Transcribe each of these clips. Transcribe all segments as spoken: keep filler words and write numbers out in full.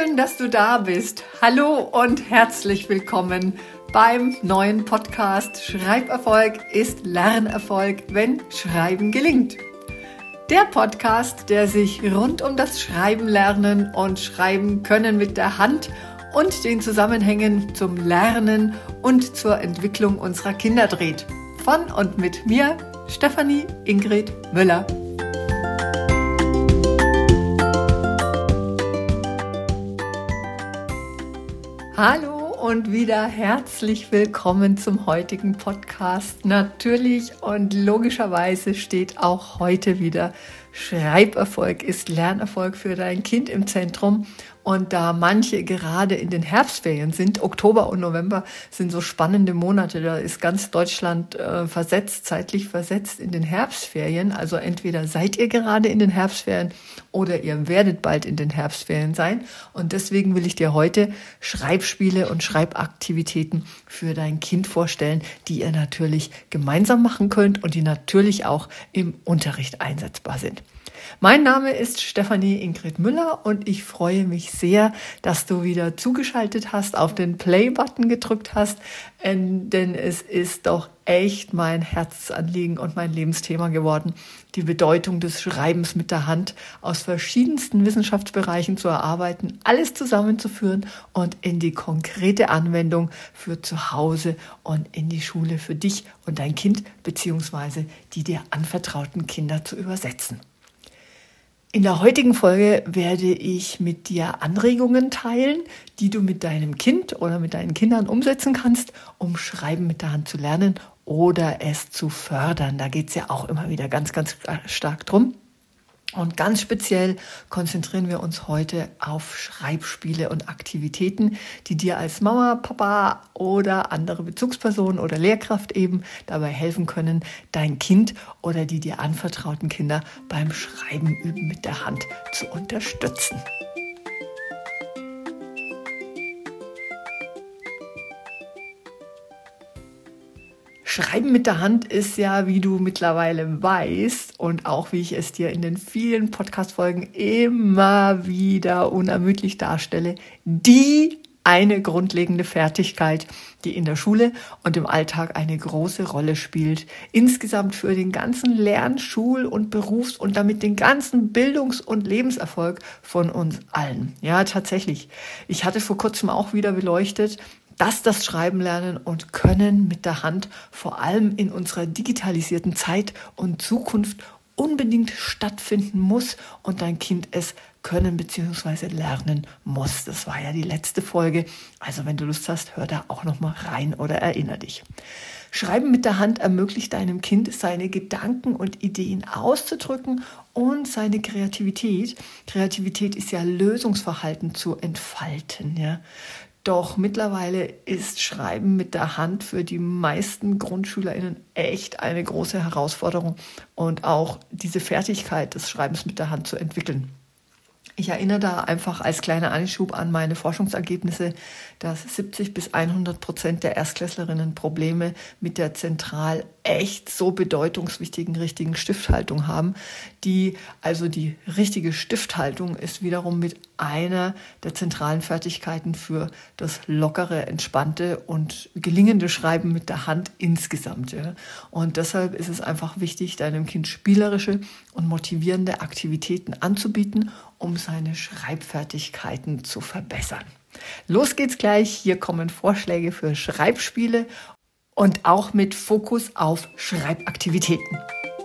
Schön, dass du da bist. Hallo und herzlich willkommen beim neuen Podcast Schreiberfolg ist Lernerfolg, wenn Schreiben gelingt. Der Podcast, der sich rund um das Schreiben lernen und Schreiben können mit der Hand und den Zusammenhängen zum Lernen und zur Entwicklung unserer Kinder dreht. Von und mit mir, Stefanie Ingrid Müller. Hallo und wieder herzlich willkommen zum heutigen Podcast. Natürlich und logischerweise steht auch heute wieder Schreiberfolg ist Lernerfolg für dein Kind im Zentrum. Und da manche gerade in den Herbstferien sind, Oktober und November sind so spannende Monate, da ist ganz Deutschland äh, versetzt, zeitlich versetzt in den Herbstferien. Also entweder seid ihr gerade in den Herbstferien oder ihr werdet bald in den Herbstferien sein. Und deswegen will ich dir heute Schreibspiele und Schreibaktivitäten für dein Kind vorstellen, die ihr natürlich gemeinsam machen könnt und die natürlich auch im Unterricht einsetzbar sind. Mein Name ist Stefanie Ingrid Müller und ich freue mich sehr, dass du wieder zugeschaltet hast, auf den Play-Button gedrückt hast, denn es ist doch echt mein Herzanliegen und mein Lebensthema geworden, die Bedeutung des Schreibens mit der Hand aus verschiedensten Wissenschaftsbereichen zu erarbeiten, alles zusammenzuführen und in die konkrete Anwendung für zu Hause und in die Schule für dich und dein Kind bzw. die dir anvertrauten Kinder zu übersetzen. In der heutigen Folge werde ich mit dir Anregungen teilen, die du mit deinem Kind oder mit deinen Kindern umsetzen kannst, um Schreiben mit der Hand zu lernen oder es zu fördern. Da geht es ja auch immer wieder ganz, ganz stark drum. Und ganz speziell konzentrieren wir uns heute auf Schreibspiele und Aktivitäten, die dir als Mama, Papa oder andere Bezugsperson oder Lehrkraft eben dabei helfen können, dein Kind oder die dir anvertrauten Kinder beim Schreiben üben mit der Hand zu unterstützen. Schreiben mit der Hand ist ja, wie du mittlerweile weißt und auch wie ich es dir in den vielen Podcast-Folgen immer wieder unermüdlich darstelle, die eine grundlegende Fertigkeit, die in der Schule und im Alltag eine große Rolle spielt. Insgesamt für den ganzen Lern-, Schul- und Berufs- und damit den ganzen Bildungs- und Lebenserfolg von uns allen. Ja, tatsächlich. Ich hatte vor kurzem auch wieder beleuchtet, dass das Schreiben lernen und Können mit der Hand vor allem in unserer digitalisierten Zeit und Zukunft unbedingt stattfinden muss und dein Kind es können bzw. lernen muss. Das war ja die letzte Folge. Also wenn du Lust hast, hör da auch noch mal rein oder erinnere dich. Schreiben mit der Hand ermöglicht deinem Kind, seine Gedanken und Ideen auszudrücken und seine Kreativität. Kreativität ist ja Lösungsverhalten zu entfalten, ja. Doch mittlerweile ist Schreiben mit der Hand für die meisten GrundschülerInnen echt eine große Herausforderung und auch diese Fertigkeit des Schreibens mit der Hand zu entwickeln. Ich erinnere da einfach als kleiner Anschub an meine Forschungsergebnisse, dass siebzig bis hundert Prozent der Erstklässlerinnen Probleme mit der zentral echt so bedeutungswichtigen richtigen Stifthaltung haben. Die, also die richtige Stifthaltung ist wiederum mit einer der zentralen Fertigkeiten für das lockere, entspannte und gelingende Schreiben mit der Hand insgesamt. Ja. Und deshalb ist es einfach wichtig, deinem Kind spielerische und motivierende Aktivitäten anzubieten, um seine Schreibfertigkeiten zu verbessern. Los geht's gleich. Hier kommen Vorschläge für Schreibspiele und auch mit Fokus auf Schreibaktivitäten.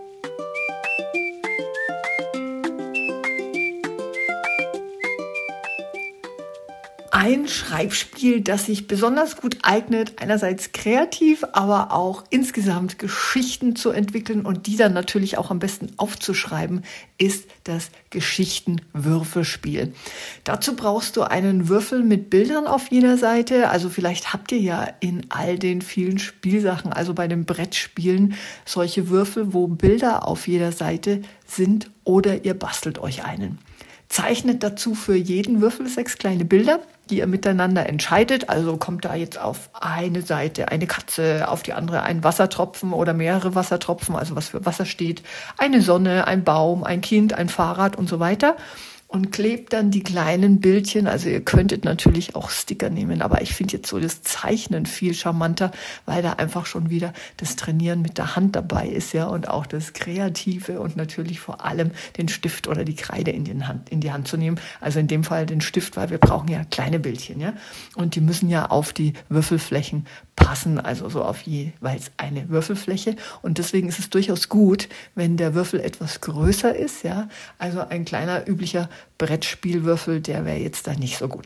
Ein Schreibspiel, das sich besonders gut eignet, einerseits kreativ, aber auch insgesamt Geschichten zu entwickeln und die dann natürlich auch am besten aufzuschreiben, ist das Geschichtenwürfelspiel. Dazu brauchst du einen Würfel mit Bildern auf jeder Seite. Also vielleicht habt ihr ja in all den vielen Spielsachen, also bei den Brettspielen, solche Würfel, wo Bilder auf jeder Seite sind oder ihr bastelt euch einen. Zeichnet dazu für jeden Würfel sechs kleine Bilder, die ihr miteinander entscheidet. Also kommt da jetzt auf eine Seite eine Katze, auf die andere ein Wassertropfen oder mehrere Wassertropfen, also was für Wasser steht, eine Sonne, ein Baum, ein Kind, ein Fahrrad und so weiter. und klebt dann die kleinen Bildchen. Also ihr könntet natürlich auch Sticker nehmen, aber ich finde jetzt so das Zeichnen viel charmanter, weil da einfach schon wieder das Trainieren mit der Hand dabei ist, ja, und auch das Kreative und natürlich vor allem den Stift oder die Kreide in, den Hand, in die Hand zu nehmen. Also in dem Fall den Stift, weil wir brauchen ja kleine Bildchen, ja, und die müssen ja auf die Würfelflächen passen, also so auf jeweils eine Würfelfläche. Und deswegen ist es durchaus gut, wenn der Würfel etwas größer ist, ja, also ein kleiner üblicher Brettspielwürfel, der wäre jetzt da nicht so gut.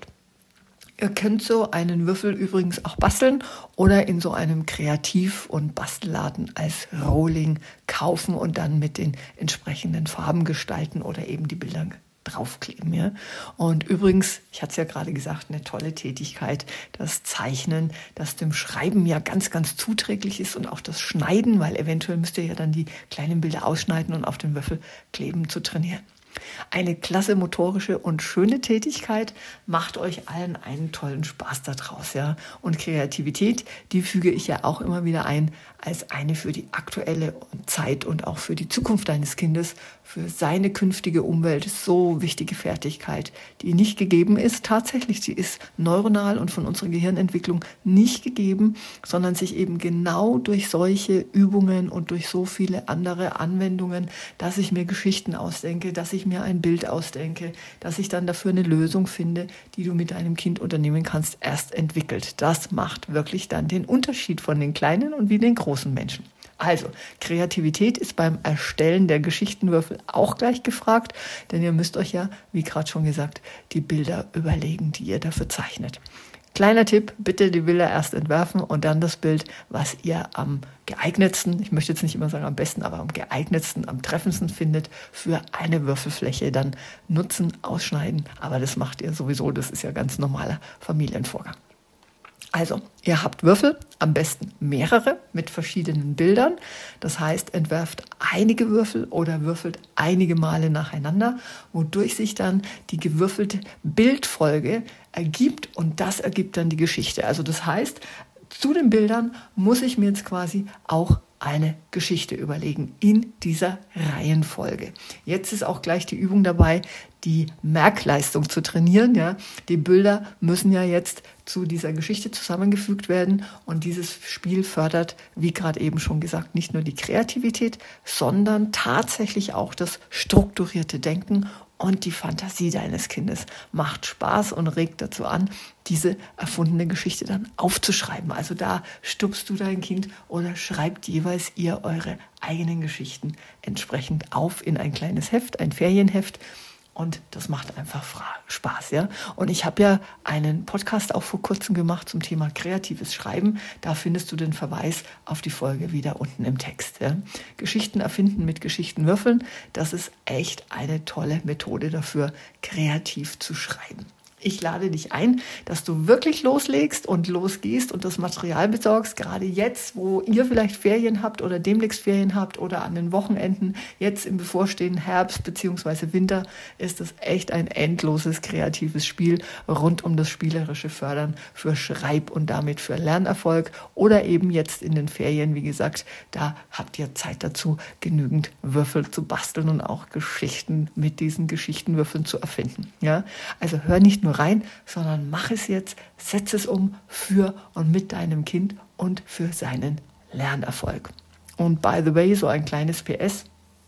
Ihr könnt so einen Würfel übrigens auch basteln oder in so einem Kreativ- und Bastelladen als Rolling kaufen und dann mit den entsprechenden Farben gestalten oder eben die Bilder draufkleben. Ja? Und übrigens, ich hatte es ja gerade gesagt, eine tolle Tätigkeit, das Zeichnen, das dem Schreiben ja ganz, ganz zuträglich ist und auch das Schneiden, weil eventuell müsst ihr ja dann die kleinen Bilder ausschneiden und auf den Würfel kleben zu trainieren. Eine klasse motorische und schöne Tätigkeit, macht euch allen einen tollen Spaß daraus, ja. Und Kreativität, die füge ich ja auch immer wieder ein als eine für die aktuelle Zeit und auch für die Zukunft deines Kindes, für seine künftige Umwelt so wichtige Fertigkeit, die nicht gegeben ist. Tatsächlich, sie ist neuronal und von unserer Gehirnentwicklung nicht gegeben, sondern sich eben genau durch solche Übungen und durch so viele andere Anwendungen, dass ich mir Geschichten ausdenke, dass ich mir ein Bild ausdenke, dass ich dann dafür eine Lösung finde, die du mit deinem Kind unternehmen kannst, erst entwickelt. Das macht wirklich dann den Unterschied von den kleinen und wie den großen Menschen. Also, Kreativität ist beim Erstellen der Geschichtenwürfel auch gleich gefragt, denn ihr müsst euch ja, wie gerade schon gesagt, die Bilder überlegen, die ihr dafür zeichnet. Kleiner Tipp, bitte die Bilder erst entwerfen und dann das Bild, was ihr am geeignetsten, ich möchte jetzt nicht immer sagen am besten, aber am geeignetsten, am treffendsten findet, für eine Würfelfläche dann nutzen, ausschneiden. Aber das macht ihr sowieso, das ist ja ganz normaler Familienvorgang. Also, ihr habt Würfel, am besten mehrere mit verschiedenen Bildern. Das heißt, entwerft einige Würfel oder würfelt einige Male nacheinander, wodurch sich dann die gewürfelte Bildfolge ergibt und das ergibt dann die Geschichte. Also das heißt, zu den Bildern muss ich mir jetzt quasi auch eine Geschichte überlegen in dieser Reihenfolge. Jetzt ist auch gleich die Übung dabei, die Merkleistung zu trainieren. Ja. Die Bilder müssen ja jetzt zu dieser Geschichte zusammengefügt werden und dieses Spiel fördert, wie gerade eben schon gesagt, nicht nur die Kreativität, sondern tatsächlich auch das strukturierte Denken und die Fantasie deines Kindes. Macht Spaß und regt dazu an, diese erfundene Geschichte dann aufzuschreiben. Also da stupst du dein Kind oder schreibt jeweils ihr eure eigenen Geschichten entsprechend auf in ein kleines Heft, ein Ferienheft. Und das macht einfach Spaß, ja. Und ich habe ja einen Podcast auch vor kurzem gemacht zum Thema kreatives Schreiben. Da findest du den Verweis auf die Folge wieder unten im Text. Ja. Geschichten erfinden mit Geschichten würfeln. Das ist echt eine tolle Methode dafür, kreativ zu schreiben. Ich lade dich ein, dass du wirklich loslegst und losgehst und das Material besorgst, gerade jetzt, wo ihr vielleicht Ferien habt oder demnächst Ferien habt oder an den Wochenenden, jetzt im bevorstehenden Herbst bzw. Winter, ist es echt ein endloses kreatives Spiel rund um das spielerische Fördern für Schreib- und damit für Lernerfolg oder eben jetzt in den Ferien, wie gesagt, da habt ihr Zeit dazu, genügend Würfel zu basteln und auch Geschichten mit diesen Geschichtenwürfeln zu erfinden. Ja? Also hör nicht nur rein, sondern mach es jetzt, setz es um für und mit deinem Kind und für seinen Lernerfolg. Und by the way, so ein kleines P S,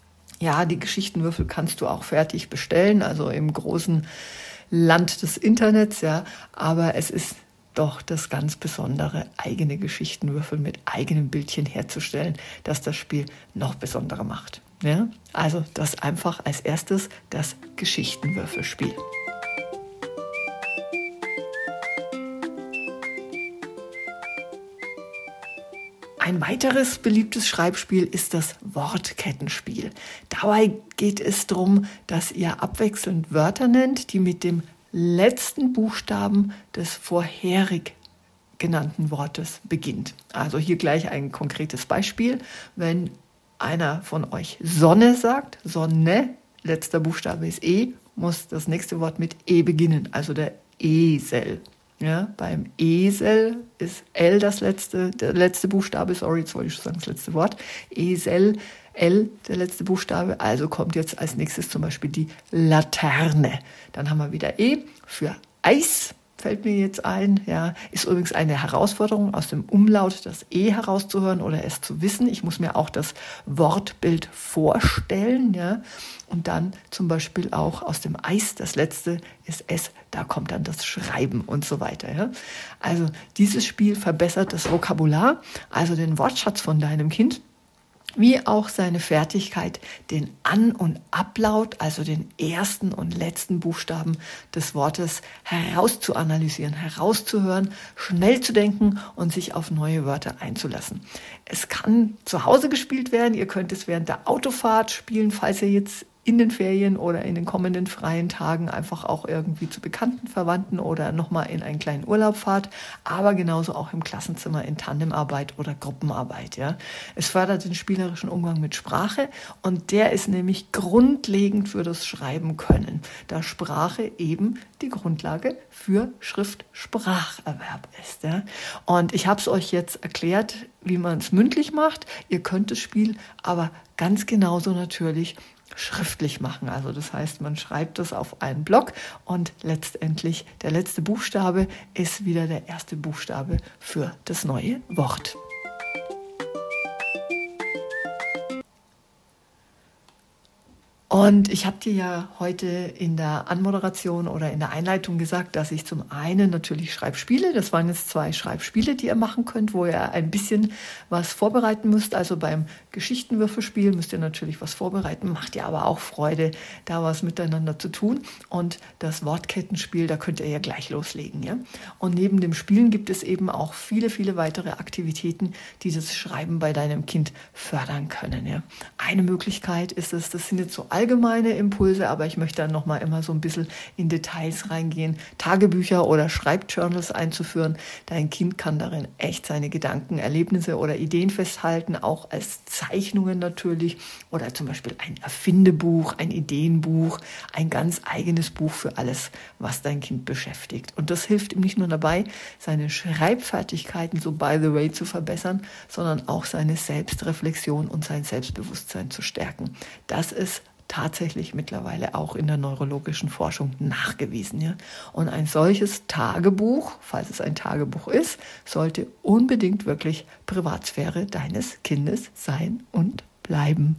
ja, die Geschichtenwürfel kannst du auch fertig bestellen, also im großen Land des Internets, ja, aber es ist doch das ganz besondere, eigene Geschichtenwürfel mit eigenen Bildchen herzustellen, das das Spiel noch besonderer macht. Ja? Also das einfach als erstes das Geschichtenwürfelspiel. Ein weiteres beliebtes Schreibspiel ist das Wortkettenspiel. Dabei geht es darum, dass ihr abwechselnd Wörter nennt, die mit dem letzten Buchstaben des vorherig genannten Wortes beginnt. Also hier gleich ein konkretes Beispiel. Wenn einer von euch Sonne sagt, Sonne, letzter Buchstabe ist E, muss das nächste Wort mit E beginnen, also der Esel. Ja, beim Esel ist L das letzte, der letzte Buchstabe, sorry, jetzt wollte ich schon sagen, das letzte Wort. Esel, L, der letzte Buchstabe, also kommt jetzt als nächstes zum Beispiel die Laterne. Dann haben wir wieder E für Eis, fällt mir jetzt ein. Ja, ist übrigens eine Herausforderung, aus dem Umlaut das E herauszuhören oder es zu wissen. Ich muss mir auch das Wortbild vorstellen, ja, und dann zum Beispiel auch aus dem Eis, das letzte ist S, da kommt dann das Schreiben und so weiter. Ja. Also dieses Spiel verbessert das Vokabular, also den Wortschatz von deinem Kind, wie auch seine Fertigkeit, den An- und Ablaut, also den ersten und letzten Buchstaben des Wortes herauszuanalysieren, herauszuhören, schnell zu denken und sich auf neue Wörter einzulassen. Es kann zu Hause gespielt werden, ihr könnt es während der Autofahrt spielen, falls ihr jetzt in den Ferien oder in den kommenden freien Tagen einfach auch irgendwie zu Bekannten, Verwandten oder nochmal in einen kleinen Urlaub fahrt, aber genauso auch im Klassenzimmer in Tandemarbeit oder Gruppenarbeit. Ja. Es fördert den spielerischen Umgang mit Sprache und der ist nämlich grundlegend für das Schreiben können, da Sprache eben die Grundlage für Schriftspracherwerb ist. Ja. Und ich habe es euch jetzt erklärt, wie man es mündlich macht. Ihr könnt das Spiel aber ganz genauso natürlich schriftlich machen. Also das heißt, man schreibt das auf einen Block und letztendlich der letzte Buchstabe ist wieder der erste Buchstabe für das neue Wort. Und ich habe dir ja heute in der Anmoderation oder in der Einleitung gesagt, dass ich zum einen natürlich Schreibspiele, das waren jetzt zwei Schreibspiele, die ihr machen könnt, wo ihr ein bisschen was vorbereiten müsst. Also beim Geschichtenwürfelspiel müsst ihr natürlich was vorbereiten, macht ihr aber auch Freude, da was miteinander zu tun. Und das Wortkettenspiel, da könnt ihr ja gleich loslegen. Ja? Und neben dem Spielen gibt es eben auch viele, viele weitere Aktivitäten, die das Schreiben bei deinem Kind fördern können. Ja? Eine Möglichkeit ist es, das sind jetzt so allgemeine Impulse, aber ich möchte dann nochmal immer so ein bisschen in Details reingehen, Tagebücher oder Schreibjournals einzuführen. Dein Kind kann darin echt seine Gedanken, Erlebnisse oder Ideen festhalten, auch als Zeichnungen natürlich oder zum Beispiel ein Erfindebuch, ein Ideenbuch, ein ganz eigenes Buch für alles, was dein Kind beschäftigt. Und das hilft ihm nicht nur dabei, seine Schreibfertigkeiten so by the way zu verbessern, sondern auch seine Selbstreflexion und sein Selbstbewusstsein zu stärken. Das ist tatsächlich mittlerweile auch in der neurologischen Forschung nachgewiesen. Ja? Und ein solches Tagebuch, falls es ein Tagebuch ist, sollte unbedingt wirklich Privatsphäre deines Kindes sein und bleiben.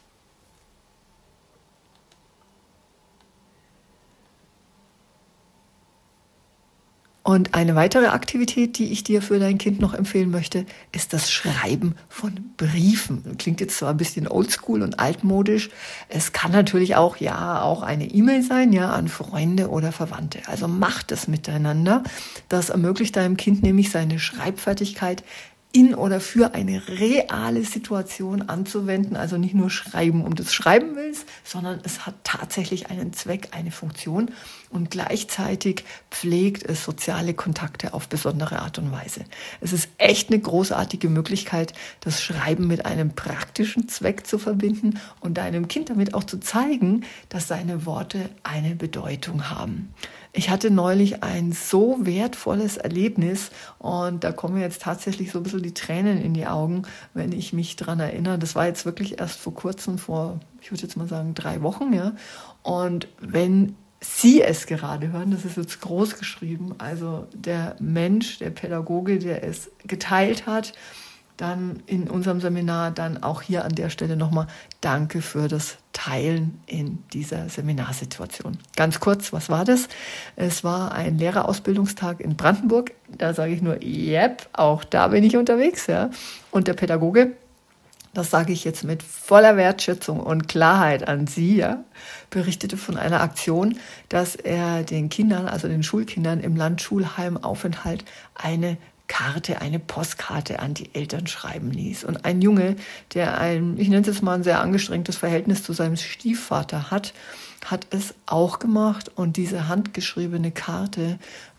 Und eine weitere Aktivität, die ich dir für dein Kind noch empfehlen möchte, ist das Schreiben von Briefen. Klingt jetzt zwar ein bisschen oldschool und altmodisch. Es kann natürlich auch, ja, auch eine E-Mail sein, ja, an Freunde oder Verwandte. Also macht es miteinander. Das ermöglicht deinem Kind nämlich seine Schreibfertigkeit in oder für eine reale Situation anzuwenden, also nicht nur schreiben um des Schreiben willens, sondern es hat tatsächlich einen Zweck, eine Funktion und gleichzeitig pflegt es soziale Kontakte auf besondere Art und Weise. Es ist echt eine großartige Möglichkeit, das Schreiben mit einem praktischen Zweck zu verbinden und deinem Kind damit auch zu zeigen, dass seine Worte eine Bedeutung haben. Ich hatte neulich ein so wertvolles Erlebnis und da kommen mir jetzt tatsächlich so ein bisschen die Tränen in die Augen, wenn ich mich dran erinnere. Das war jetzt wirklich erst vor kurzem, vor, ich würde jetzt mal sagen, drei Wochen, ja. Und wenn Sie es gerade hören, das ist jetzt groß geschrieben, also der Mensch, der Pädagoge, der es geteilt hat, dann in unserem Seminar, dann auch hier an der Stelle nochmal danke für das Teilen in dieser Seminarsituation. Ganz kurz, was war das? Es war ein Lehrerausbildungstag in Brandenburg. Da sage ich nur, yep, auch da bin ich unterwegs. Ja. Und der Pädagoge, das sage ich jetzt mit voller Wertschätzung und Klarheit an Sie, ja, berichtete von einer Aktion, dass er den Kindern, also den Schulkindern im Landschulheimaufenthalt eine Karte, eine Postkarte an die Eltern schreiben ließ. Und ein Junge, der ein, ich nenne es jetzt mal ein sehr angestrengtes Verhältnis zu seinem Stiefvater hat, hat es auch gemacht. Und diese handgeschriebene Karte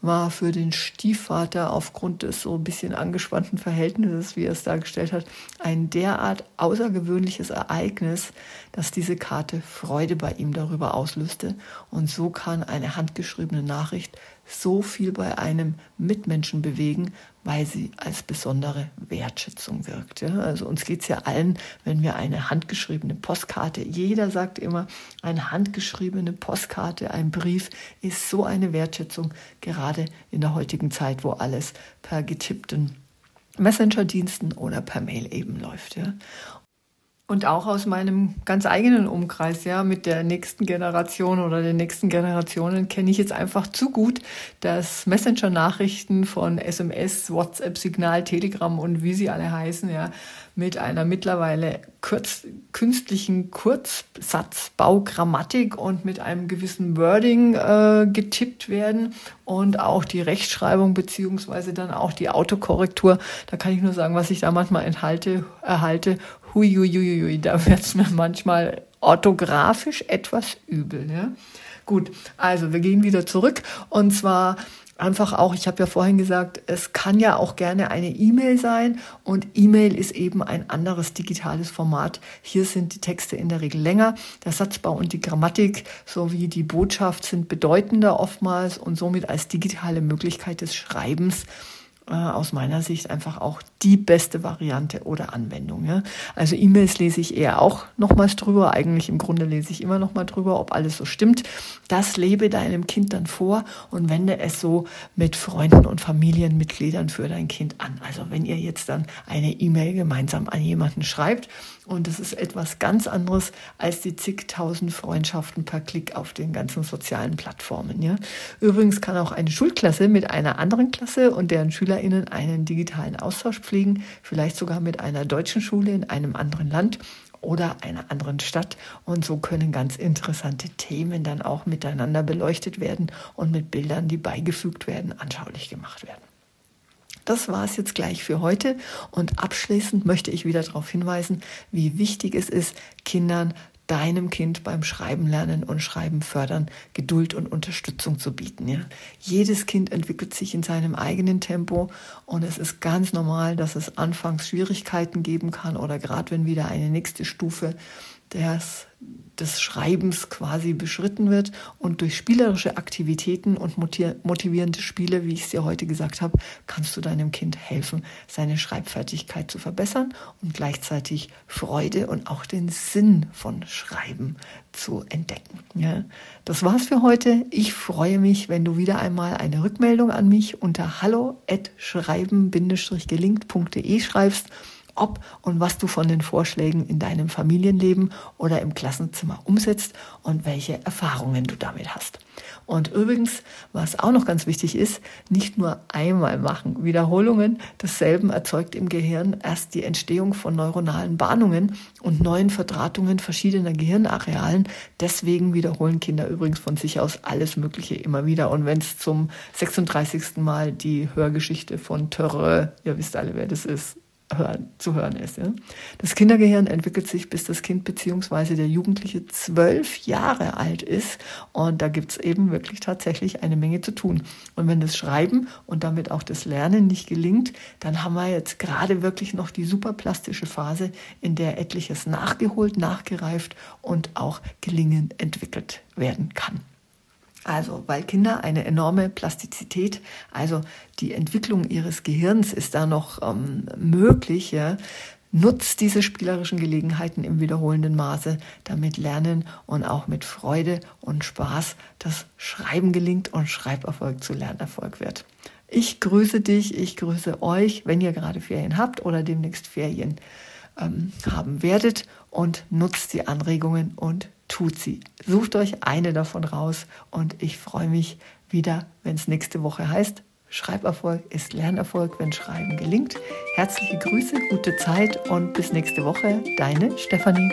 war für den Stiefvater aufgrund des so ein bisschen angespannten Verhältnisses, wie er es dargestellt hat, ein derart außergewöhnliches Ereignis, dass diese Karte Freude bei ihm darüber auslöste. Und so kann eine handgeschriebene Nachricht so viel bei einem Mitmenschen bewegen, weil sie als besondere Wertschätzung wirkt. Ja? Also uns geht es ja allen, wenn wir eine handgeschriebene Postkarte, jeder sagt immer, eine handgeschriebene Postkarte, ein Brief ist so eine Wertschätzung, gerade in der heutigen Zeit, wo alles per getippten Messenger-Diensten oder per Mail eben läuft. Ja? Und auch aus meinem ganz eigenen Umkreis, ja, mit der nächsten Generation oder den nächsten Generationen kenne ich jetzt einfach zu gut, dass Messenger-Nachrichten von S M S, WhatsApp, Signal, Telegram und wie sie alle heißen, ja, mit einer mittlerweile kurz, künstlichen Kurzsatzbaugrammatik und mit einem gewissen Wording äh, getippt werden und auch die Rechtschreibung beziehungsweise dann auch die Autokorrektur. Da kann ich nur sagen, was ich da manchmal enthalte, erhalte. Huiuiuiui, da wird es mir manchmal orthografisch etwas übel. Ja? Gut, also wir gehen wieder zurück und zwar einfach auch, ich habe ja vorhin gesagt, es kann ja auch gerne eine E-Mail sein und E-Mail ist eben ein anderes digitales Format. Hier sind die Texte in der Regel länger, der Satzbau und die Grammatik sowie die Botschaft sind bedeutender oftmals und somit als digitale Möglichkeit des Schreibens aus meiner Sicht einfach auch die beste Variante oder Anwendung. Ja. Also E-Mails lese ich eher auch nochmals drüber. Eigentlich im Grunde lese ich immer nochmal drüber, ob alles so stimmt. Das lebe deinem Kind dann vor und wende es so mit Freunden und Familienmitgliedern für dein Kind an. Also wenn ihr jetzt dann eine E-Mail gemeinsam an jemanden schreibt und das ist etwas ganz anderes als die zigtausend Freundschaften per Klick auf den ganzen sozialen Plattformen. Ja. Übrigens kann auch eine Schulklasse mit einer anderen Klasse und deren SchülerInnen einen digitalen Austausch pflegen, vielleicht sogar mit einer deutschen Schule in einem anderen Land oder einer anderen Stadt. Und so können ganz interessante Themen dann auch miteinander beleuchtet werden und mit Bildern, die beigefügt werden, anschaulich gemacht werden. Das war es jetzt gleich für heute und abschließend möchte ich wieder darauf hinweisen, wie wichtig es ist, Kindern, deinem Kind beim Schreiben lernen und Schreiben fördern, Geduld und Unterstützung zu bieten. Ja? Jedes Kind entwickelt sich in seinem eigenen Tempo und es ist ganz normal, dass es anfangs Schwierigkeiten geben kann oder gerade wenn wieder eine nächste Stufe des, des Schreibens quasi beschritten wird und durch spielerische Aktivitäten und motivierende Spiele, wie ich es dir heute gesagt habe, kannst du deinem Kind helfen, seine Schreibfertigkeit zu verbessern und gleichzeitig Freude und auch den Sinn von Schreiben zu entdecken. Ja, das war's für heute. Ich freue mich, wenn du wieder einmal eine Rückmeldung an mich unter hallo at schreiben Bindestrich gelingt Punkt de schreibst, ob und was du von den Vorschlägen in deinem Familienleben oder im Klassenzimmer umsetzt und welche Erfahrungen du damit hast. Und übrigens, was auch noch ganz wichtig ist, nicht nur einmal machen. Wiederholungen desselben erzeugt im Gehirn erst die Entstehung von neuronalen Bahnungen und neuen Verdrahtungen verschiedener Gehirnarealen. Deswegen wiederholen Kinder übrigens von sich aus alles Mögliche immer wieder. Und wenn es zum sechsunddreißigsten Mal die Hörgeschichte von Törre, ihr wisst alle, wer das ist, Hören, zu hören ist. Ja. Das Kindergehirn entwickelt sich, bis das Kind bzw. der Jugendliche zwölf Jahre alt ist und da gibt es eben wirklich tatsächlich eine Menge zu tun. Und wenn das Schreiben und damit auch das Lernen nicht gelingt, dann haben wir jetzt gerade wirklich noch die superplastische Phase, in der etliches nachgeholt, nachgereift und auch gelingend entwickelt werden kann. Also, weil Kinder eine enorme Plastizität, also die Entwicklung ihres Gehirns ist da noch ähm, möglich, ja, nutzt diese spielerischen Gelegenheiten im wiederholenden Maße, damit Lernen und auch mit Freude und Spaß das Schreiben gelingt und Schreiberfolg zu Lernerfolg wird. Ich grüße dich, ich grüße euch, wenn ihr gerade Ferien habt oder demnächst Ferien ähm, haben werdet und nutzt die Anregungen und tut sie. Sucht euch eine davon raus und ich freue mich wieder, wenn es nächste Woche heißt, Schreiberfolg ist Lernerfolg, wenn Schreiben gelingt. Herzliche Grüße, gute Zeit und bis nächste Woche, deine Stefanie.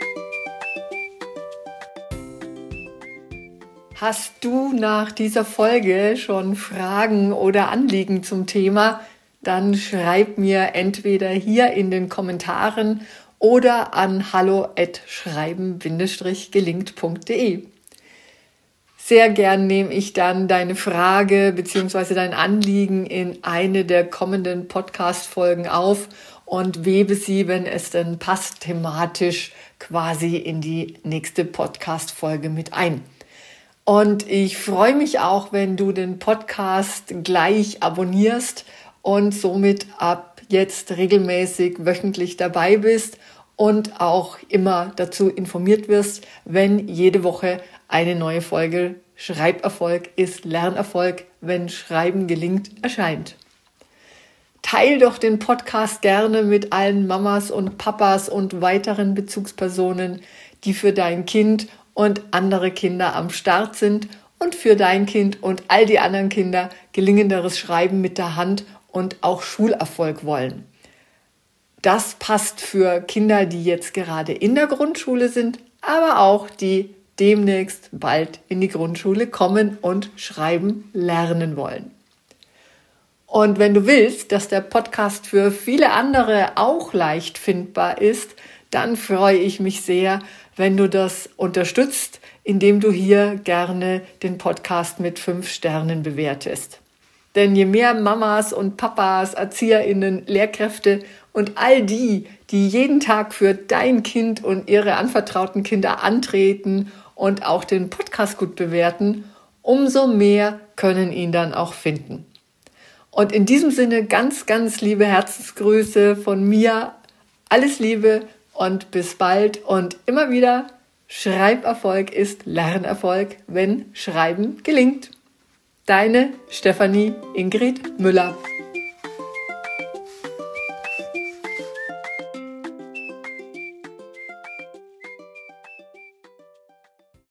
Hast du nach dieser Folge schon Fragen oder Anliegen zum Thema? Dann schreib mir entweder hier in den Kommentaren oder an hallo at schreiben Bindestrich gelingt Punkt de. Sehr gern nehme ich dann deine Frage bzw. dein Anliegen in eine der kommenden Podcast-Folgen auf und webe sie, wenn es denn passt, thematisch quasi in die nächste Podcast-Folge mit ein. Und ich freue mich auch, wenn du den Podcast gleich abonnierst und somit ab jetzt regelmäßig wöchentlich dabei bist und auch immer dazu informiert wirst, wenn jede Woche eine neue Folge Schreiberfolg ist Lernerfolg, wenn Schreiben gelingt, erscheint. Teil doch den Podcast gerne mit allen Mamas und Papas und weiteren Bezugspersonen, die für dein Kind und andere Kinder am Start sind und für dein Kind und all die anderen Kinder gelingenderes Schreiben mit der Hand und auch Schulerfolg wollen. Das passt für Kinder, die jetzt gerade in der Grundschule sind, aber auch die demnächst bald in die Grundschule kommen und schreiben lernen wollen. Und wenn du willst, dass der Podcast für viele andere auch leicht findbar ist, dann freue ich mich sehr, wenn du das unterstützt, indem du hier gerne den Podcast mit fünf Sternen bewertest. Denn je mehr Mamas und Papas, ErzieherInnen, Lehrkräfte und all die, die jeden Tag für dein Kind und ihre anvertrauten Kinder antreten und auch den Podcast gut bewerten, umso mehr können ihn dann auch finden. Und in diesem Sinne ganz, ganz liebe Herzensgrüße von mir. Alles Liebe und bis bald und immer wieder, Schreiberfolg ist Lernerfolg, wenn Schreiben gelingt. Deine Stefanie Ingrid Müller.